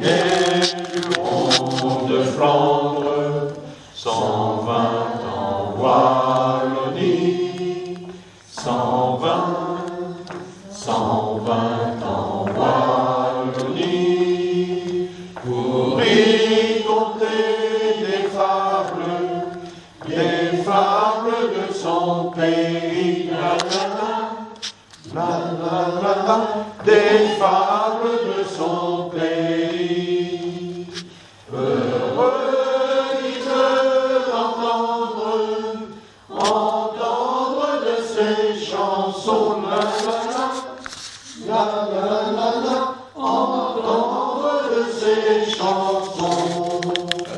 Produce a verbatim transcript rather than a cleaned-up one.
Héros de Flandre, cent vingt en Wallonie, cent vingt, cent vingt en Wallonie, pour y conter des fables, des fables de son pays, la, la, la, la, la, la, des fables de son pays.